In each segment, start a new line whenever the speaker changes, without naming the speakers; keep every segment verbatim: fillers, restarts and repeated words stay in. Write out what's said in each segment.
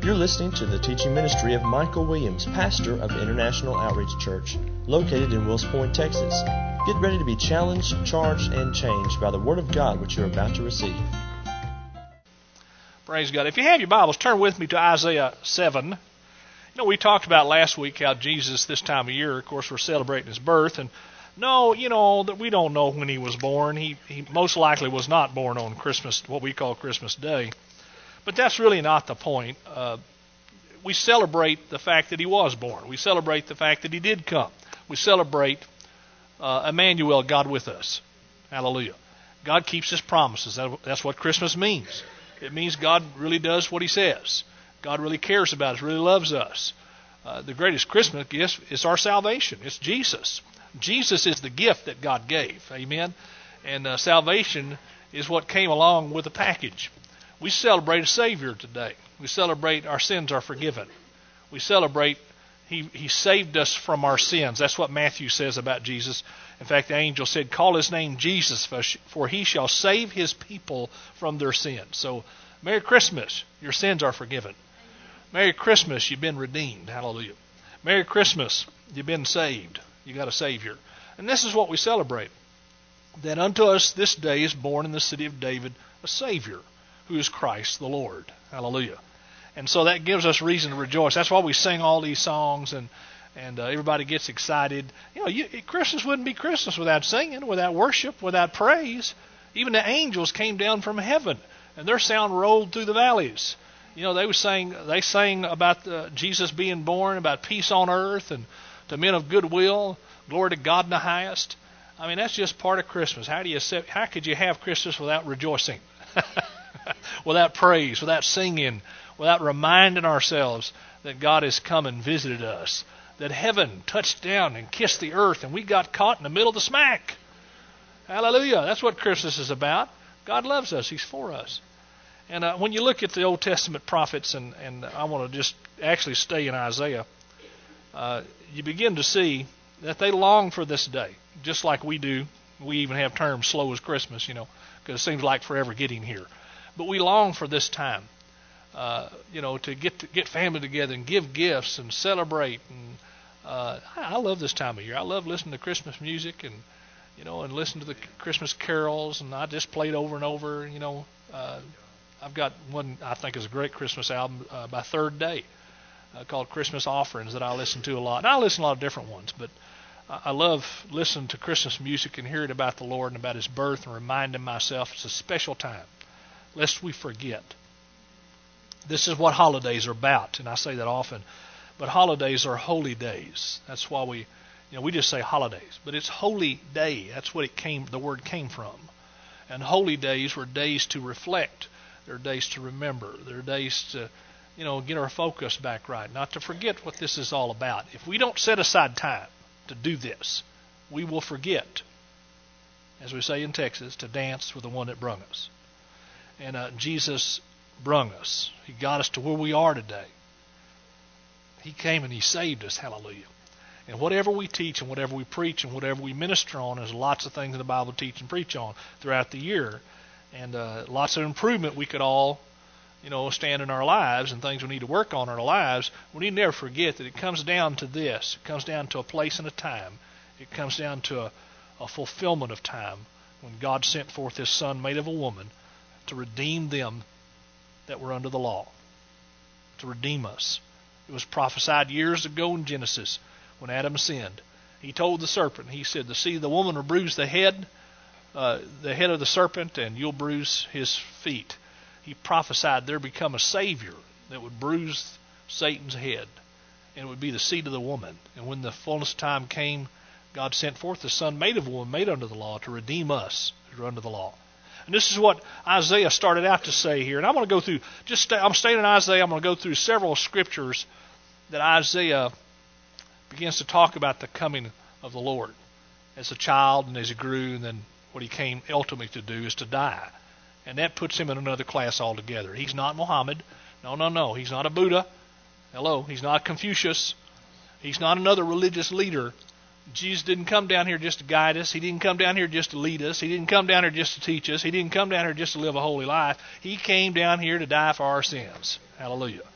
You're listening to the teaching ministry of Michael Williams, pastor of International Outreach Church, located in Wills Point, Texas. Get ready to be challenged, charged, and changed by the Word of God which you're about to receive.
Praise God. If you have your Bibles, turn with me to Isaiah seven. You know, we talked about last week how Jesus, this time of year, of course, we're celebrating his birth. And no, you know, that we don't know when he was born. He, he most likely was not born on Christmas, what we call Christmas Day. But that's really not the point. Uh, we celebrate the fact that he was born. We celebrate the fact that he did come. We celebrate uh, Emmanuel, God with us. Hallelujah. God keeps his promises. That, that's what Christmas means. It means God really does what he says. God really cares about us, really loves us. Uh, the greatest Christmas gift is our salvation. It's Jesus. Jesus is the gift that God gave. Amen? And uh, salvation is what came along with the package. We celebrate a Savior today. We celebrate our sins are forgiven. We celebrate he, he saved us from our sins. That's what Matthew says about Jesus. In fact, the angel said, call his name Jesus, for he shall save his people from their sins. So, Merry Christmas. Your sins are forgiven. Merry Christmas. You've been redeemed. Hallelujah. Merry Christmas. You've been saved. You got a Savior. And this is what we celebrate. That unto us this day is born in the city of David a Savior, who is Christ the Lord. Hallelujah. And so that gives us reason to rejoice. That's why we sing all these songs and and uh, everybody gets excited. You know, you, Christmas wouldn't be Christmas without singing, without worship, without praise. Even the angels came down from heaven and their sound rolled through the valleys. You know, they were saying they sang about uh, Jesus being born, about peace on earth and to men of goodwill, glory to God in the highest. I mean, that's just part of Christmas. How do you how could you have Christmas without rejoicing? Without praise, without singing, without reminding ourselves that God has come and visited us, that heaven touched down and kissed the earth and we got caught in the middle of the smack. Hallelujah. That's what Christmas is about. God loves us. He's for us. And uh, when you look at the Old Testament prophets, and, and I want to just actually stay in Isaiah, uh, you begin to see that they long for this day, just like we do. We even have terms slow as Christmas, you know, because it seems like forever getting here. But we long for this time, uh, you know, to get to get family together and give gifts and celebrate. And uh, I, I love this time of year. I love listening to Christmas music and, you know, and listen to the Christmas carols. And I just play it over and over. You know, uh, I've got one I think is a great Christmas album uh, by Third Day uh, called Christmas Offerings that I listen to a lot. And I listen to a lot of different ones, but I love listening to Christmas music and hearing about the Lord and about his birth and reminding myself it's a special time, lest we forget. This is what holidays are about, and I say that often. But holidays are holy days. That's why we, you know, we just say holidays, but it's holy day. That's what it came. The word came from. And holy days were days to reflect. They're days to remember. They're days to, you know, get our focus back right, not to forget what this is all about. If we don't set aside time to do this, we will forget, as we say in Texas, to dance with the one that brung us. And uh, Jesus brung us. He got us to where we are today. He came and he saved us. Hallelujah. And whatever we teach and whatever we preach and whatever we minister on, there's lots of things in the Bible to teach and preach on throughout the year. And uh, lots of improvement we could all, you know, stand in our lives and things we need to work on in our lives. We need to never forget that it comes down to this. It comes down to a place and a time. It comes down to a, a fulfillment of time when God sent forth his Son made of a woman to redeem them that were under the law, to redeem us. It was prophesied years ago in Genesis when Adam sinned. He told the serpent, he said, the seed of the woman will bruise the head, uh, the head of the serpent, and you'll bruise his feet. He prophesied there become a Savior that would bruise Satan's head, and it would be the seed of the woman. And when the fullness of time came, God sent forth the Son made of a woman, made under the law, to redeem us who are under the law. And this is what Isaiah started out to say here. And I'm going to go through, just stay, I'm staying in Isaiah, I'm going to go through several scriptures that Isaiah begins to talk about the coming of the Lord as a child and as he grew, and then what he came ultimately to do is to die. And that puts him in another class altogether. He's not Muhammad. No, no, no. He's not a Buddha. Hello. He's not Confucius. He's not another religious leader. Jesus didn't come down here just to guide us. He didn't come down here just to lead us. He didn't come down here just to teach us. He didn't come down here just to live a holy life. He came down here to die for our sins. Hallelujah.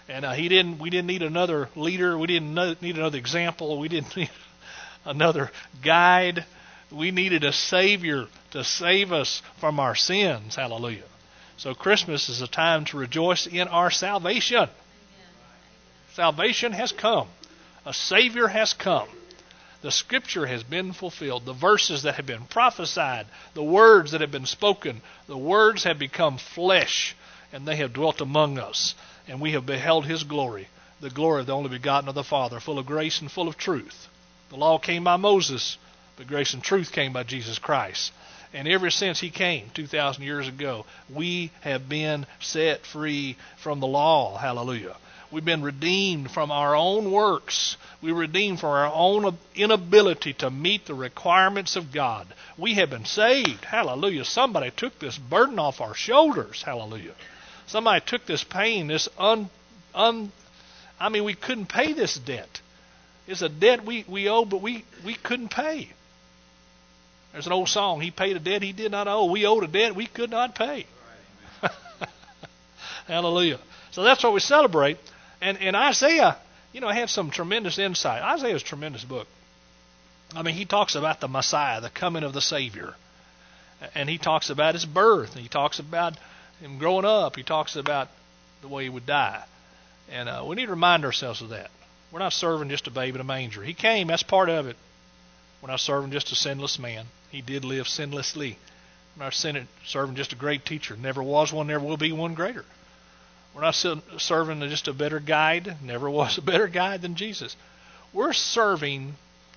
And uh, he didn't. We didn't need another leader. We didn't no, need another example. We didn't need another guide. We needed a Savior to save us from our sins. Hallelujah. So Christmas is a time to rejoice in our salvation. Amen. Salvation has come. A Savior has come. The Scripture has been fulfilled. The verses that have been prophesied, the words that have been spoken, the words have become flesh, and they have dwelt among us. And we have beheld His glory, the glory of the only begotten of the Father, full of grace and full of truth. The law came by Moses, but grace and truth came by Jesus Christ. And ever since He came two thousand years ago, we have been set free from the law. Hallelujah. We've been redeemed from our own works. We were redeemed from our own inability to meet the requirements of God. We have been saved. Hallelujah. Somebody took this burden off our shoulders. Hallelujah. Somebody took this pain, this un, un, I mean, we couldn't pay this debt. It's a debt we, we owe, but we, we couldn't pay. There's an old song, he paid a debt he did not owe. We owed a debt we could not pay. Hallelujah. So that's what we celebrate. And, and Isaiah, you know, had some tremendous insight. Isaiah's a tremendous book. I mean, he talks about the Messiah, the coming of the Savior. And he talks about His birth. And he talks about Him growing up. He talks about the way He would die. And uh, we need to remind ourselves of that. We're not serving just a babe in a manger. He came, that's part of it. We're not serving just a sinless man. He did live sinlessly. We're not serving just a great teacher. Never was one, never will be one greater. We're not serving just a better guide. Never was a better guide than Jesus. We're serving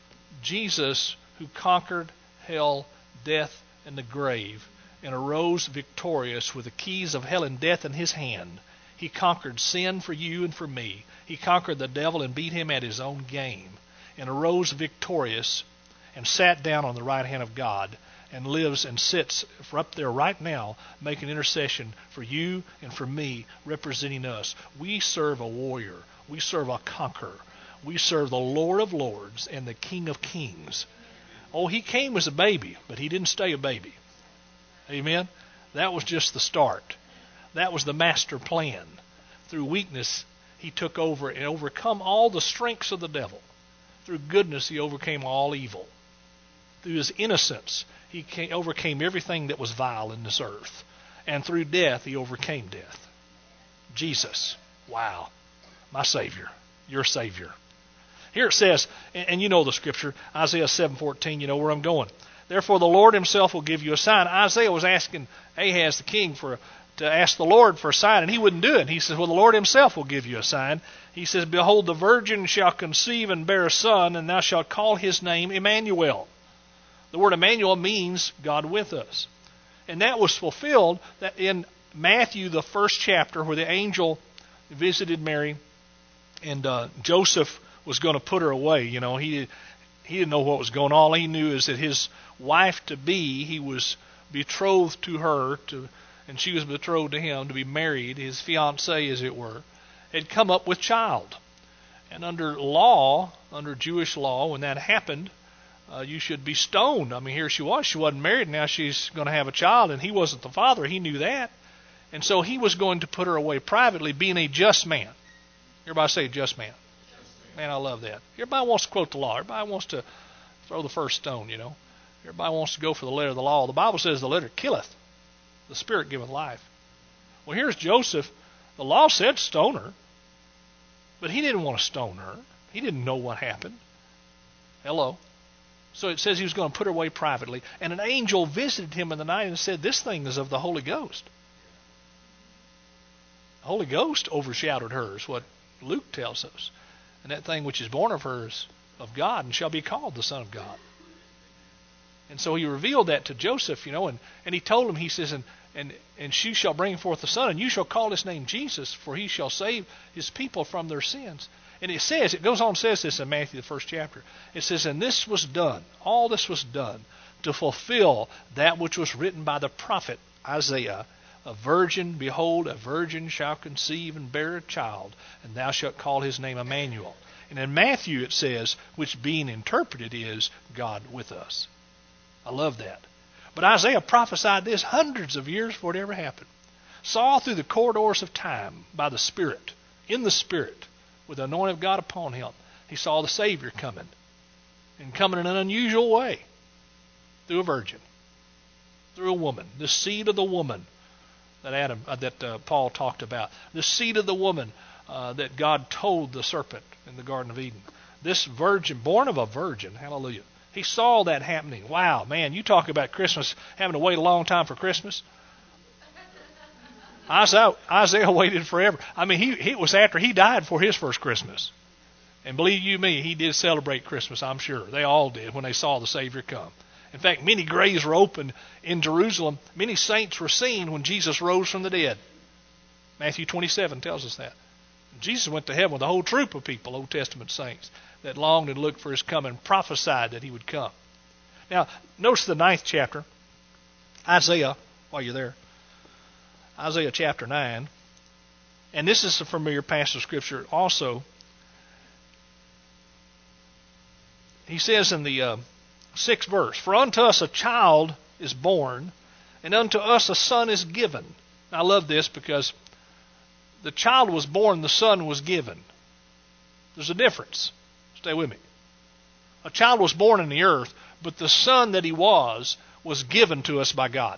Jesus, who conquered hell, death, and the grave, and arose victorious with the keys of hell and death in His hand. He conquered sin for you and for me. He conquered the devil and beat him at his own game, and arose victorious and sat down on the right hand of God, and lives and sits up there right now making intercession for you and for me, representing us. We serve a warrior. We serve a conqueror. We serve the Lord of lords and the King of kings. Oh, He came as a baby, but He didn't stay a baby. Amen? That was just the start. That was the master plan. Through weakness, He took over and overcome all the strengths of the devil. Through goodness, He overcame all evil. Through His innocence, He came, overcame everything that was vile in this earth. And through death, He overcame death. Jesus. Wow. My Savior. Your Savior. Here it says, and, and you know the Scripture, Isaiah seven fourteen, you know where I'm going. Therefore the Lord Himself will give you a sign. Isaiah was asking Ahaz the king for to ask the Lord for a sign, and he wouldn't do it. He says, well, the Lord Himself will give you a sign. He says, behold, the virgin shall conceive and bear a son, and thou shalt call his name Emmanuel. The word Emmanuel means God with us. And that was fulfilled that in Matthew, the first chapter, where the angel visited Mary, and uh, Joseph was going to put her away. You know, he he didn't know what was going on. All he knew is that his wife-to-be, he was betrothed to her, to, and she was betrothed to him to be married, his fiancée, as it were, had come up with child. And under law, under Jewish law, when that happened, uh, you should be stoned. I mean, here she was. She wasn't married. Now she's going to have a child, and he wasn't the father. He knew that. And so he was going to put her away privately, being a just man. Everybody say just man. Man, I love that. Everybody wants to quote the law. Everybody wants to throw the first stone, you know. Everybody wants to go for the letter of the law. The Bible says the letter killeth. The Spirit giveth life. Well, here's Joseph. The law said stone her. But he didn't want to stone her. He didn't know what happened. Hello. So it says he was going to put her away privately. And an angel visited him in the night and said, this thing is of the Holy Ghost. The Holy Ghost overshadowed her, is what Luke tells us. And that thing which is born of her is of God and shall be called the Son of God. And so he revealed that to Joseph, you know, and, and he told him, he says, and, and, and she shall bring forth a son, and you shall call his name Jesus, for he shall save his people from their sins. And it says, it goes on and says this in Matthew, the first chapter. It says, and this was done, all this was done, to fulfill that which was written by the prophet Isaiah. A virgin, behold, a virgin shall conceive and bear a child, and thou shalt call his name Emmanuel. And in Matthew it says, which being interpreted is God with us. I love that. But Isaiah prophesied this hundreds of years before it ever happened. Saw through the corridors of time by the Spirit in the Spirit, with the anointing of God upon him. He saw the Savior coming, and coming in an unusual way, through a virgin, through a woman, the seed of the woman that Adam, uh, that uh, Paul talked about, the seed of the woman uh, that God told the serpent in the Garden of Eden. This virgin, born of a virgin, hallelujah. He saw that happening. Wow, man, you talk about Christmas, having to wait a long time for Christmas. Isaiah, Isaiah waited forever. I mean, he, he it was after he died for his first Christmas. And believe you me, he did celebrate Christmas, I'm sure. They all did when they saw the Savior come. In fact, many graves were opened in Jerusalem. Many saints were seen when Jesus rose from the dead. Matthew twenty-seven tells us that. Jesus went to heaven with a whole troop of people, Old Testament saints, that longed and looked for his coming, prophesied that he would come. Now, notice the ninth chapter, Isaiah, while you're there. Isaiah chapter nine. And this is a familiar passage of Scripture also. He says in the uh, sixth verse, "For unto us a child is born, and unto us a son is given." Now, I love this because the child was born, the son was given. There's a difference. Stay with me. A child was born in the earth, but the son that he was, was given to us by God.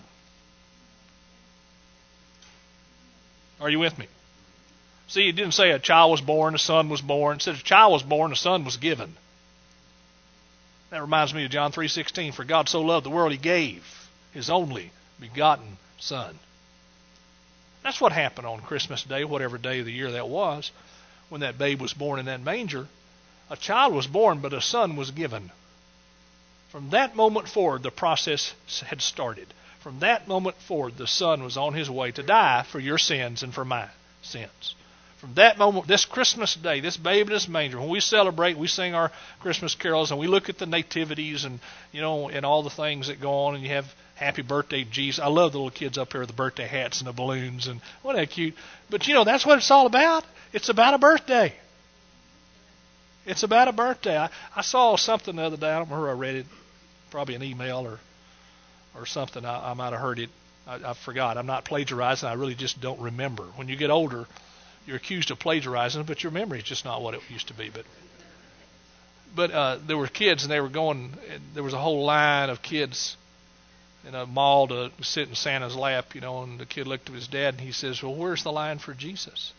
Are you with me? See, it didn't say a child was born, a son was born. It said a child was born, a son was given. That reminds me of John three sixteen. "For God so loved the world, he gave his only begotten Son." That's what happened on Christmas Day, whatever day of the year that was, when that babe was born in that manger. A child was born, but a son was given. From that moment forward, the process had started. From that moment forward, the Son was on his way to die for your sins and for my sins. From that moment, this Christmas Day, this babe in this manger, when we celebrate, we sing our Christmas carols, and we look at the nativities and, you know, and all the things that go on, and you have Happy Birthday, Jesus. I love the little kids up here with the birthday hats and the balloons, and wasn't that cute? But, you know, that's what it's all about. It's about a birthday. It's about a birthday. I, I saw something the other day. I don't remember where I read it. Probably an email or or something. I, I might have heard it. I, I forgot. I'm not plagiarizing. I really just don't remember. When you get older, you're accused of plagiarizing, but your memory is just not what it used to be. But but uh, there were kids, and they were going. There was a whole line of kids in a mall to sit in Santa's lap, you know. And the kid looked at his dad, and he says, "Well, where's the line for Jesus?"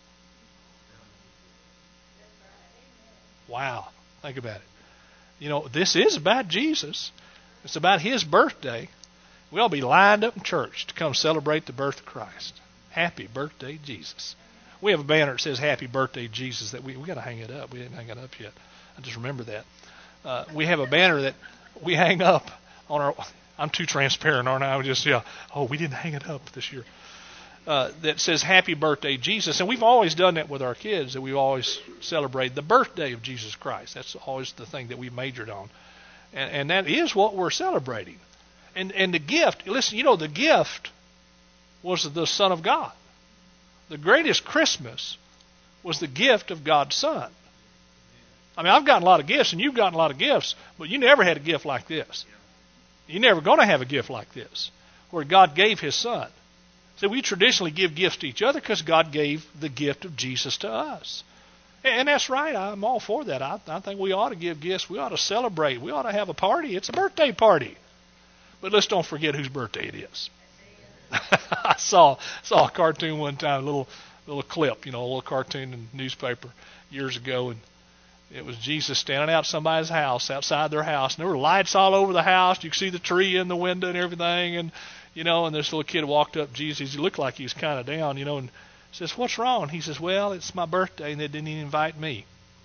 Wow, think about it. You know, this is about Jesus. It's about his birthday. We ought to be lined up in church to come celebrate the birth of Christ. Happy birthday, Jesus. We have a banner that says Happy Birthday, Jesus, that we we got to hang it up. We didn't hang it up yet. I just remember that. Uh, we have a banner that we hang up on our... I'm too transparent, aren't I? I just, yeah, oh, we didn't hang it up this year. Uh, that says Happy Birthday, Jesus. And we've always done that with our kids, that we've always celebrated the birthday of Jesus Christ. That's always the thing that we majored on. And, and that is what we're celebrating. And, and the gift, listen, you know, the gift was the Son of God. The greatest Christmas was the gift of God's Son. I mean, I've gotten a lot of gifts, and you've gotten a lot of gifts, but you never had a gift like this. You're never going to have a gift like this, where God gave his Son. So we traditionally give gifts to each other because God gave the gift of Jesus to us. And that's right. I'm all for that. I, I think we ought to give gifts. We ought to celebrate. We ought to have a party. It's a birthday party. But let's don't forget whose birthday it is. I saw saw a cartoon one time, a little little clip, you know, a little cartoon in the newspaper years ago, and it was Jesus standing out somebody's house, outside their house, and there were lights all over the house. You could see the tree in the window and everything, and you know, and this little kid walked up to Jesus. He looked like he was kind of down, you know, and says, "What's wrong?" He says, "Well, it's my birthday, and they didn't even invite me."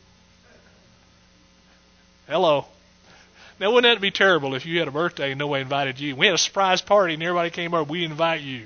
Hello. Now, wouldn't that be terrible if you had a birthday and nobody invited you? We had a surprise party and everybody came over. We invite you.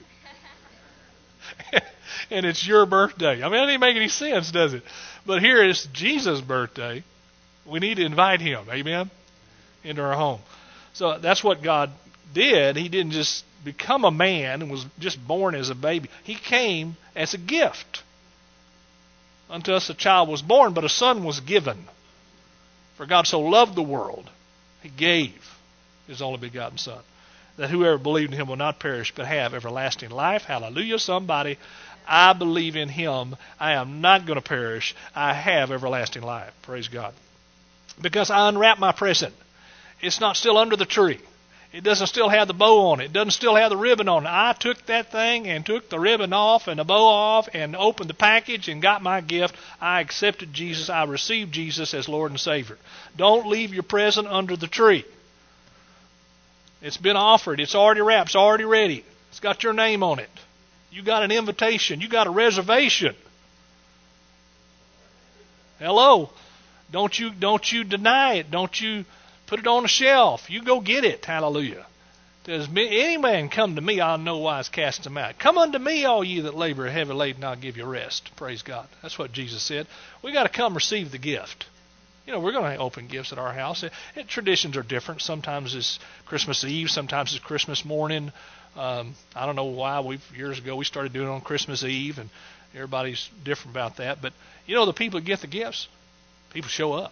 And it's your birthday. I mean, that doesn't make any sense, does it? But here is Jesus' birthday. We need to invite him, amen, into our home. So that's what God did. He didn't just become a man and was just born as a baby. He came as a gift. Unto us a child was born, but a son was given. For God so loved the world, he gave his only begotten Son, that whoever believed in him will not perish but have everlasting life. Hallelujah, somebody. I believe in Him. I am not going to perish. I have everlasting life. Praise God. Because I unwrap my present. It's not still under the tree. It doesn't still have the bow on it. It doesn't still have the ribbon on it. I took that thing and took the ribbon off and the bow off and opened the package and got my gift. I accepted Jesus. I received Jesus as Lord and Savior. Don't leave your present under the tree. It's been offered. It's already wrapped. It's already ready. It's got your name on it. You got an invitation. You got a reservation. Hello. Don't you don't you deny it. Don't you put it on the shelf. You go get it. Hallelujah. Does any man come to me, I'll no wise cast him out. Come unto me, all ye that labor and heavy laden, I'll give you rest. Praise God. That's what Jesus said. We got to come receive the gift. You know, we're going to open gifts at our house. It, it, traditions are different. Sometimes it's Christmas Eve. Sometimes it's Christmas morning. Um, I don't know why. We years ago we started doing it on Christmas Eve, and everybody's different about that. But you know, the people that get the gifts, people show up.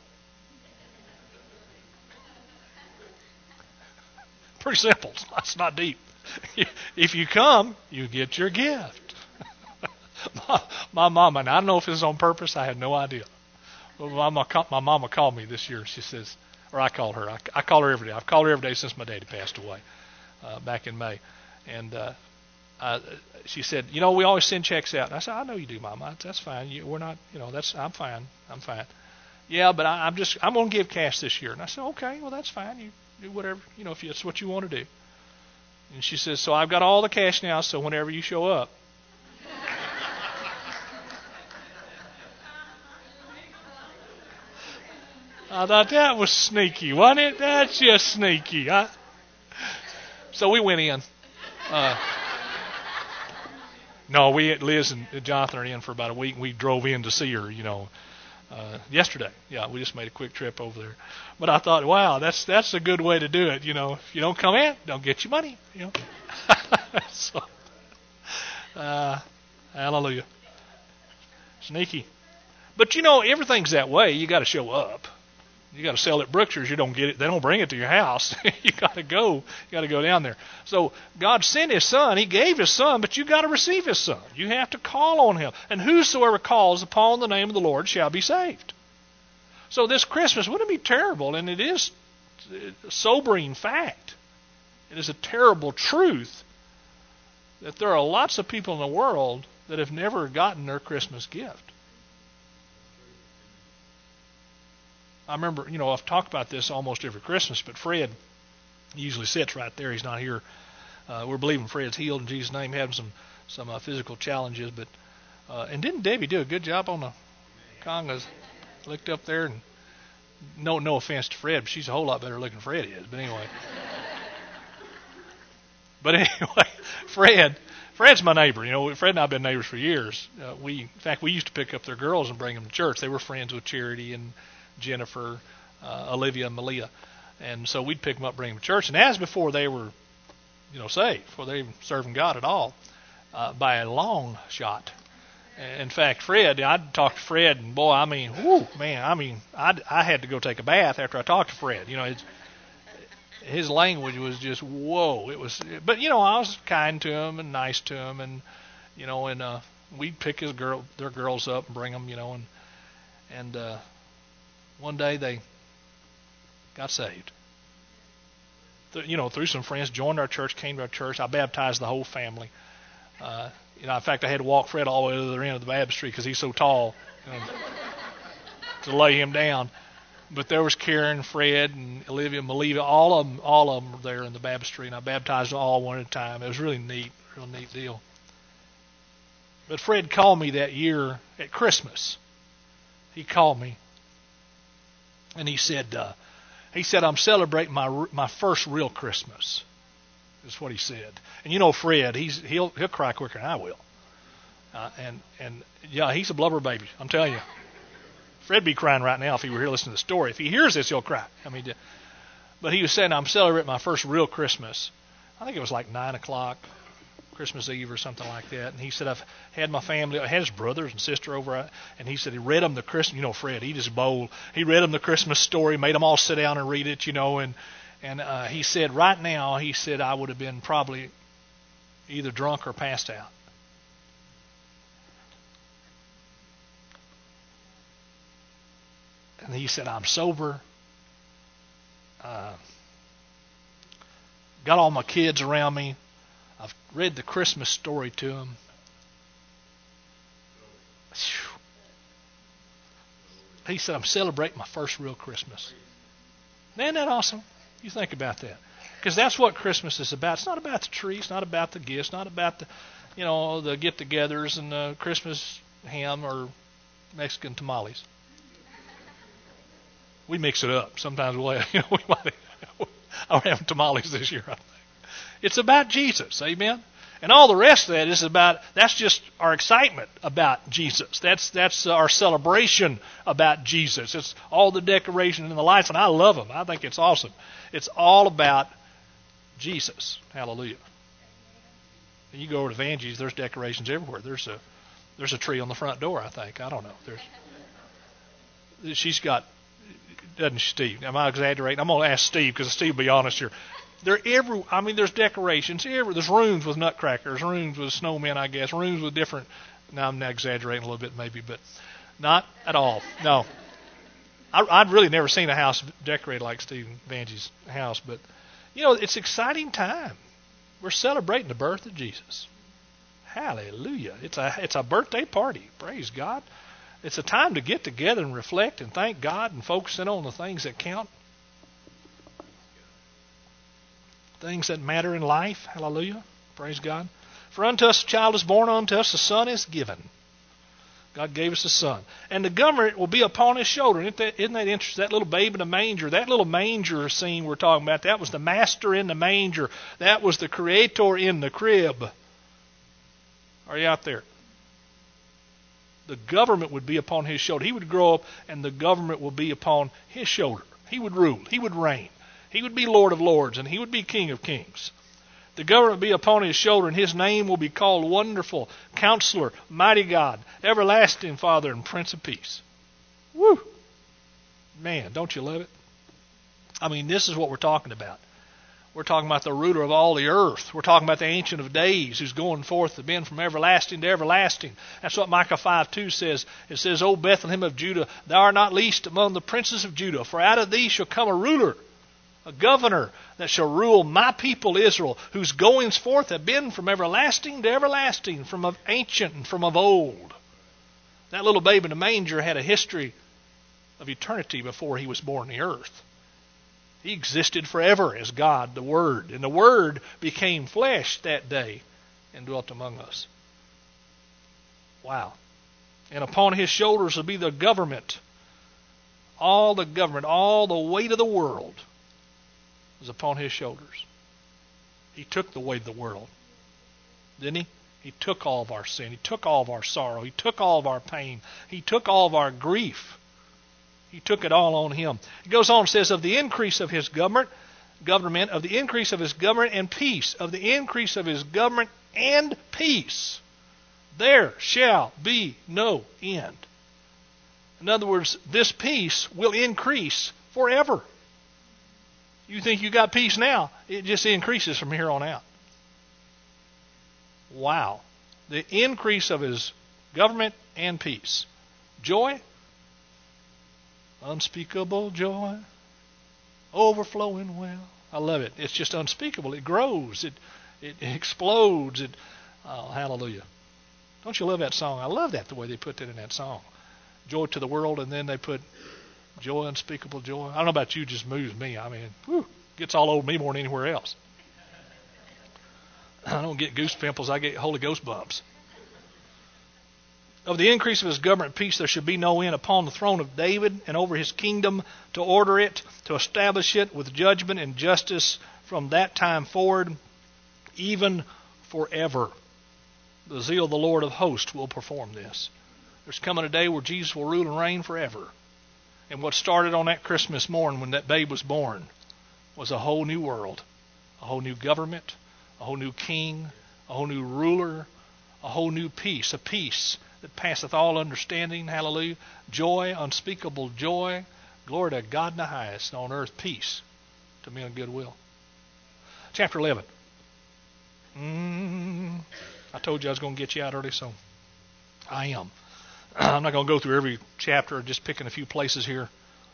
Pretty simple. It's not deep. If you come, you get your gift. my, my mama, and I don't know if it's on purpose. I have no idea. Well, my, mama, my mama called me this year. She says, or I called her. I, I call her every day. I've called her every day since my daddy passed away uh, back in May. And uh, I, she said, you know, we always send checks out. And I said, I know you do, Mama. That's fine. You, we're not, you know, that's I'm fine. I'm fine. Yeah, but I, I'm just, I'm going to give cash this year. And I said, okay, well, that's fine. You do whatever, you know, if it's what you want to do. And she says, so I've got all the cash now, so whenever you show up. I thought that was sneaky, wasn't it? That's just sneaky. Huh? So we went in. Uh, no, we Liz and Jonathan are in for about a week, and we drove in to see her, you know, uh, yesterday. Yeah, we just made a quick trip over there. But I thought, wow, that's that's a good way to do it. You know, if you don't come in, don't get your money. You know. so, uh, hallelujah. Sneaky. But you know, everything's that way. You got to show up. You got to sell at Brookshire's. You don't get it. They don't bring it to your house. you got to go. You got to go down there. So God sent His Son. He gave His Son, but you got to receive His Son. You have to call on Him. And whosoever calls upon the name of the Lord shall be saved. So this Christmas wouldn't it be terrible, and it is a sobering fact. It is a terrible truth that there are lots of people in the world that have never gotten their Christmas gift. I remember, you know, I've talked about this almost every Christmas, but Fred usually sits right there. He's not here. Uh, we're believing Fred's healed in Jesus' name, having some some uh, physical challenges. But uh, and didn't Debbie do a good job on the congas? Looked up there, and no no offense to Fred, but she's a whole lot better looking than Fred is. But anyway, but anyway, Fred. Fred's my neighbor. You know, Fred and I have been neighbors for years. Uh, we, in fact, we used to pick up their girls and bring them to church. They were friends with Charity and Jennifer, uh, Olivia, and Malia. And so we'd pick them up, bring them to church. And as before they were, you know, saved, before they were serving God at all, uh, by a long shot. In fact, Fred, I'd talk to Fred, and boy, I mean, whoo, man, I mean, I I had to go take a bath after I talked to Fred. You know, it's, his language was just whoa. It was, but you know, I was kind to him and nice to him, and you know, and uh, we'd pick his girl, their girls up and bring them, you know, and and. Uh, One day they got saved. You know, through some friends, joined our church, came to our church. I baptized the whole family. Uh, you know, in fact, I had to walk Fred all the way to the other end of the baptistry because he's so tall, you know, to lay him down. But there was Karen, Fred, and Olivia, and Malia. All of them, all of them were there in the baptistry, and I baptized them all one at a time. It was really neat, real neat deal. But Fred called me that year at Christmas. He called me. And he said, uh, he said, I'm celebrating my my first real Christmas. Is what he said. And you know, Fred, he's he'll he'll cry quicker than I will. Uh, and and yeah, he's a blubber baby. I'm telling you, Fred'd be crying right now if he were here listening to the story. If he hears this, he'll cry. I mean, but he was saying, I'm celebrating my first real Christmas. I think it was like nine o'clock. Christmas Eve or something like that. And he said, I've had my family, I had his brothers and sister over, and he said he read them the Christmas, you know, Fred, he just bold. He read them the Christmas story, made them all sit down and read it, you know, and and uh, he said, right now, he said, I would have been probably either drunk or passed out. And he said, I'm sober. Uh, got all my kids around me. I've read the Christmas story to them. He said, I'm celebrating my first real Christmas. Isn't that awesome? You think about that. Because that's what Christmas is about. It's not about the tree. It's not about the gifts. Not about the, you know, the get-togethers and the Christmas ham or Mexican tamales. We mix it up. Sometimes we'll have, you know, we might I'll have tamales this year, I think. It's about Jesus, amen? And all the rest of that is about, that's just our excitement about Jesus. That's that's our celebration about Jesus. It's all the decoration and the lights, and I love them. I think it's awesome. It's all about Jesus. Hallelujah. And you go over to Vange's, there's decorations everywhere. There's a there's a tree on the front door, I think. I don't know. There's she's got, doesn't she, Steve? Am I exaggerating? I'm going to ask Steve because Steve will be honest here. They're every. I mean, there's decorations. Every, there's rooms with nutcrackers, rooms with snowmen, I guess, rooms with different. Now I'm exaggerating a little bit, maybe, but not at all. No, I, I'd really never seen a house decorated like Steve Vange's house, but you know, it's an exciting time. We're celebrating the birth of Jesus. Hallelujah! It's a it's a birthday party. Praise God! It's a time to get together and reflect and thank God and focus in on the things that count. Things that matter in life. Hallelujah. Praise God. For unto us a child is born, unto us a son is given. God gave us a son. And the government will be upon his shoulder. Isn't that, isn't that interesting? That little babe in the manger, that little manger scene we're talking about, that was the master in the manger. That was the creator in the crib. Are you out there? The government would be upon his shoulder. He would grow up and the government will be upon his shoulder. He would rule. He would reign. He would be Lord of Lords, and he would be King of Kings. The government will be upon his shoulder, and his name will be called Wonderful, Counselor, Mighty God, Everlasting Father, and Prince of Peace. Woo! Man, don't you love it? I mean, this is what we're talking about. We're talking about the ruler of all the earth. We're talking about the Ancient of Days who's going forth to been from everlasting to everlasting. That's what Micah five two says. It says, O Bethlehem of Judah, thou art not least among the princes of Judah, for out of thee shall come a ruler, a governor that shall rule my people Israel, whose goings forth have been from everlasting to everlasting, from of ancient and from of old. That little babe in the manger had a history of eternity before he was born on the earth. He existed forever as God, the Word. And the Word became flesh that day and dwelt among us. Wow. And upon his shoulders will be the government. All the government, all the weight of the world was upon his shoulders. He took the weight of the world, didn't he? He took all of our sin. He took all of our sorrow. He took all of our pain. He took all of our grief. He took it all on him. He goes on and says, of the increase of his government, government, of the increase of his government and peace, of the increase of his government and peace, there shall be no end. In other words, this peace will increase forever. You think you got peace now, it just increases from here on out. Wow. The increase of his government and peace. Joy, unspeakable joy, overflowing well. I love it. It's just unspeakable. It grows. It it, it explodes. It, oh, hallelujah. Don't you love that song? I love that, the way they put that in that song. Joy to the world, and then they put joy, unspeakable joy. I don't know about you, it just moves me. I mean, whew, gets all over me more than anywhere else. I don't get goose pimples, I get Holy Ghost bumps. Of the increase of his government and peace there should be no end upon the throne of David and over his kingdom, to order it, to establish it with judgment and justice from that time forward, even forever. The zeal of the Lord of hosts will perform this. There's coming a day where Jesus will rule and reign forever. And what started on that Christmas morning when that babe was born was a whole new world, a whole new government, a whole new king, a whole new ruler, a whole new peace, a peace that passeth all understanding. Hallelujah. Joy, unspeakable joy. Glory to God in the highest, and on earth peace to men of goodwill. Chapter eleven. Mm, I told you I was going to get you out early, so I am. I'm not going to go through every chapter, just picking a few places here.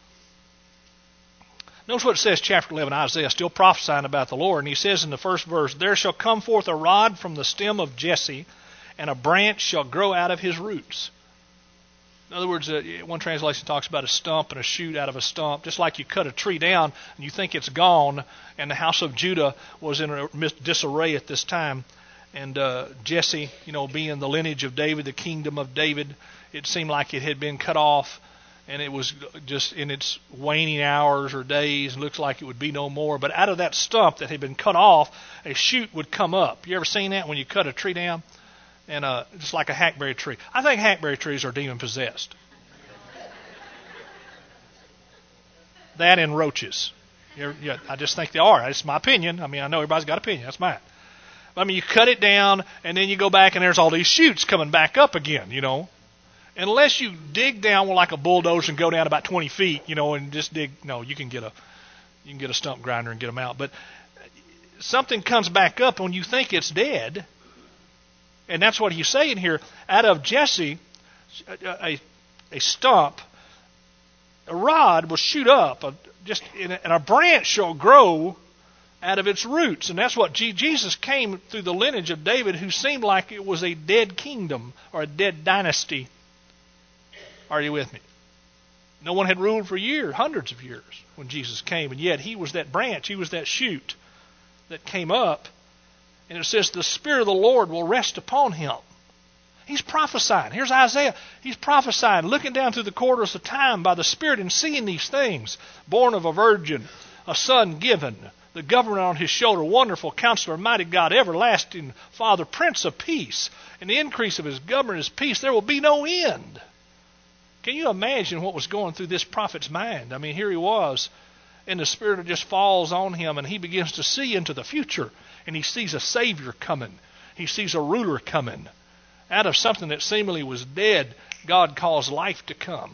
Notice what it says, chapter eleven, Isaiah, still prophesying about the Lord. And he says in the first verse, "There shall come forth a rod from the stem of Jesse, and a branch shall grow out of his roots." In other words, uh, one translation talks about a stump and a shoot out of a stump, just like you cut a tree down and you think it's gone, and the house of Judah was in a disarray at this time. And uh, Jesse, you know, being the lineage of David, the kingdom of David, it seemed like it had been cut off, and it was just in its waning hours or days, looks like it would be no more. But out of that stump that had been cut off, a shoot would come up. You ever seen that when you cut a tree down? And uh, just like a hackberry tree. I think hackberry trees are demon-possessed. That and roaches. You're, yeah, I just think they are. That's my opinion. I mean, I know everybody's got an opinion. That's mine. I mean, you cut it down, and then you go back, and there's all these shoots coming back up again, you know. Unless you dig down with like a bulldozer and go down about twenty feet, you know, and just dig. No, you can get a you can get a stump grinder and get them out. But something comes back up when you think it's dead. And that's what he's saying here. Out of Jesse, a, a, a stump, a rod will shoot up, a, just and a branch shall grow out of its roots. And that's what G- Jesus came through the lineage of David, who seemed like it was a dead kingdom or a dead dynasty. Are you with me? No one had ruled for years, hundreds of years, when Jesus came. And yet he was that branch, he was that shoot that came up. And it says, the Spirit of the Lord will rest upon him. He's prophesying. Here's Isaiah. He's prophesying, looking down through the corridors of time by the Spirit and seeing these things. Born of a virgin, a son given, the government on his shoulder, wonderful counselor, mighty God, everlasting Father, Prince of Peace. And the increase of his government is peace. There will be no end. Can you imagine what was going through this prophet's mind? I mean, here he was, and the Spirit just falls on him, and he begins to see into the future. And he sees a Savior coming. He sees a ruler coming. Out of something that seemingly was dead, God calls life to come.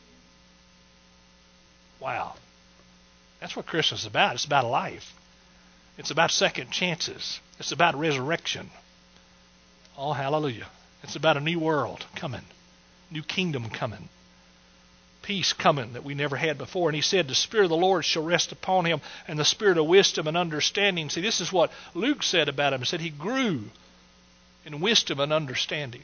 Wow. That's what Christmas is about. It's about life. It's about second chances. It's about resurrection. Oh, hallelujah. It's about a new world coming. New kingdom coming. Peace coming that we never had before. And he said, the Spirit of the Lord shall rest upon him, and the Spirit of wisdom and understanding. See, this is what Luke said about him. He said he grew in wisdom and understanding.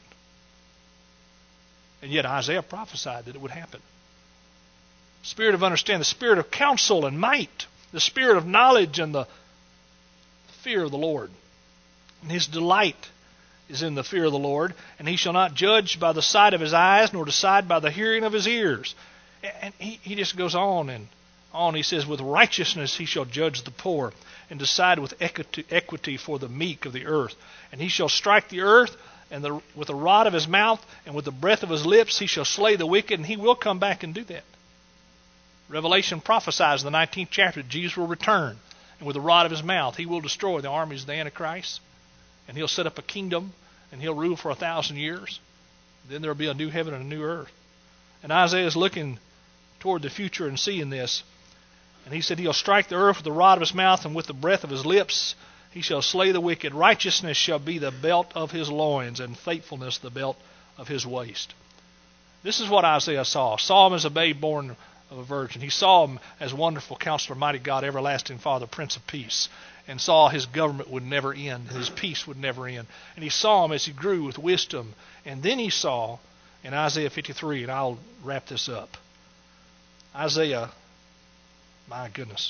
And yet Isaiah prophesied that it would happen. Spirit of understanding, the Spirit of counsel and might, the Spirit of knowledge and the fear of the Lord. And his delight is in the fear of the Lord, and he shall not judge by the sight of his eyes, nor decide by the hearing of his ears. And he, he just goes on and on. He says, with righteousness he shall judge the poor, and decide with equity, equity for the meek of the earth. And he shall strike the earth, and the, with the rod of his mouth, and with the breath of his lips he shall slay the wicked, and he will come back and do that. Revelation prophesies in the nineteenth chapter that Jesus will return, and with the rod of his mouth he will destroy the armies of the Antichrist. And he'll set up a kingdom, and he'll rule for a thousand years. Then there will be a new heaven and a new earth. And Isaiah is looking toward the future and seeing this. And he said, he'll strike the earth with the rod of his mouth, and with the breath of his lips he shall slay the wicked. Righteousness shall be the belt of his loins, and faithfulness the belt of his waist. This is what Isaiah saw. Saw him as a babe born of a virgin. He saw him as wonderful counselor, mighty God, everlasting Father, Prince of Peace. And saw his government would never end, his peace would never end. And he saw him as he grew with wisdom. And then he saw, in Isaiah fifty-three, and I'll wrap this up. Isaiah, my goodness.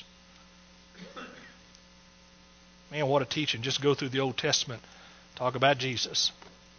Man, what a teaching. Just go through the Old Testament. Talk about Jesus.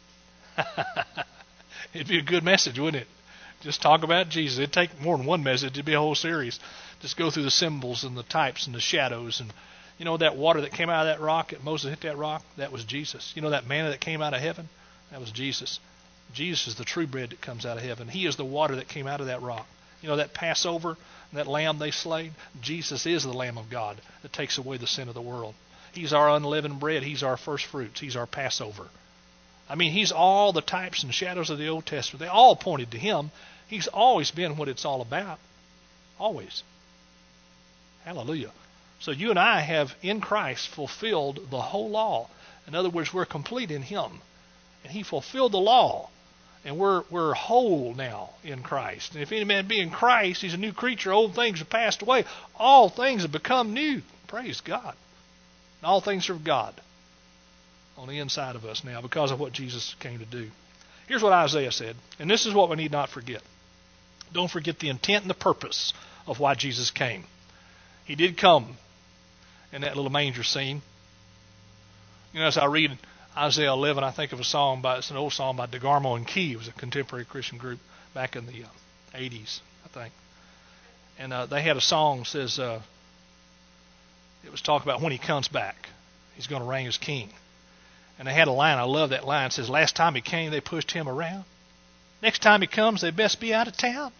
It'd be a good message, wouldn't it? Just talk about Jesus. It'd take more than one message. It'd be a whole series. Just go through the symbols and the types and the shadows. And you know that water that came out of that rock, that Moses hit that rock? That was Jesus. You know that manna that came out of heaven? That was Jesus. Jesus is the true bread that comes out of heaven. He is the water that came out of that rock. You know that Passover, that lamb they slayed? Jesus is the Lamb of God that takes away the sin of the world. He's our unleavened bread. He's our first fruits. He's our Passover. I mean, he's all the types and shadows of the Old Testament. They all pointed to him. He's always been what it's all about. Always. Hallelujah. So you and I have, in Christ, fulfilled the whole law. In other words, we're complete in him. And he fulfilled the law. And we're we're whole now in Christ. And if any man be in Christ, he's a new creature. Old things have passed away. All things have become new. Praise God. And all things are of God on the inside of us now because of what Jesus came to do. Here's what Isaiah said, and this is what we need not forget. Don't forget the intent and the purpose of why Jesus came. He did come in that little manger scene. You know, as I read Isaiah eleven, I think of a song by, it's an old song by DeGarmo and Key. It was a contemporary Christian group back in the uh, eighties, I think. And uh, they had a song that says, uh, it was talking about when he comes back, he's going to reign as king. And they had a line, I love that line. It says, last time he came, they pushed him around. Next time he comes, they best be out of town.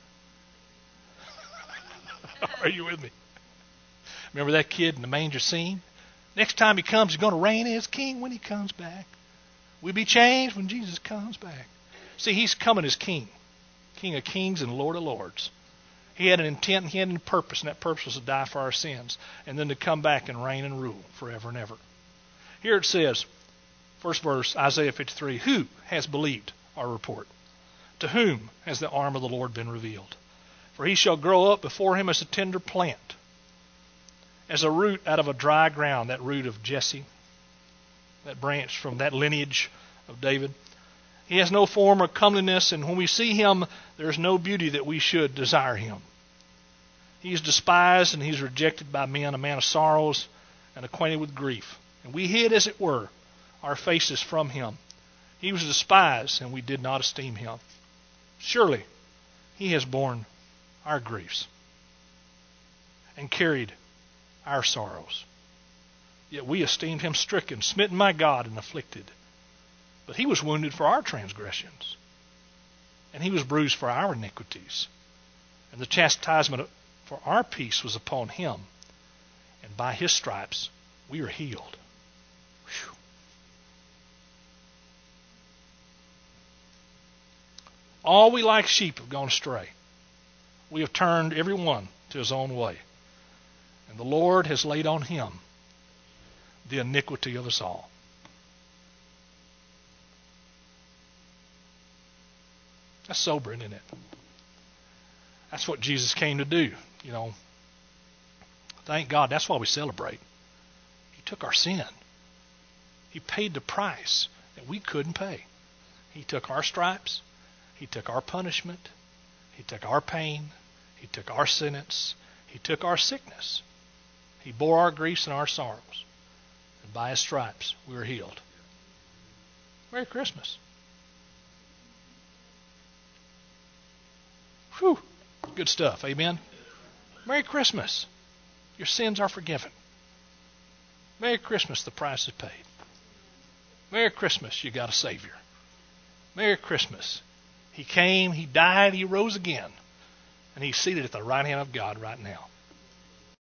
Are you with me? Remember that kid in the manger scene? Next time he comes, he's going to reign as king when he comes back. We'll be changed when Jesus comes back. See, he's coming as king. King of kings and Lord of lords. He had an intent and he had a purpose, and that purpose was to die for our sins and then to come back and reign and rule forever and ever. Here it says, first verse, Isaiah fifty-three, who has believed our report? To whom has the arm of the Lord been revealed? For he shall grow up before him as a tender plant, as a root out of a dry ground, that root of Jesse, that branch from that lineage of David. He has no form or comeliness, and when we see him, there is no beauty that we should desire him. He is despised and he is rejected by men, a man of sorrows and acquainted with grief. And we hid, as it were, our faces from him. He was despised, and we did not esteem him. Surely he has borne our griefs and carried our sorrows. Yet we esteemed him stricken, smitten by God, and afflicted. But he was wounded for our transgressions, and he was bruised for our iniquities. And the chastisement for our peace was upon him, and by his stripes we are healed. Whew. All we like sheep have gone astray. We have turned every one to his own way. And the Lord has laid on him the iniquity of us all. That's sobering, isn't it? That's what Jesus came to do, you know. Thank God, that's why we celebrate. He took our sin. He paid the price that we couldn't pay. He took our stripes. He took our punishment. He took our pain. He took our sentence. He took our sickness. He bore our griefs and our sorrows. And by his stripes, we were healed. Merry Christmas. Whew. Good stuff. Amen. Merry Christmas. Your sins are forgiven. Merry Christmas. The price is paid. Merry Christmas. You got a Savior. Merry Christmas. He came, he died, he rose again. And he's seated at the right hand of God right now.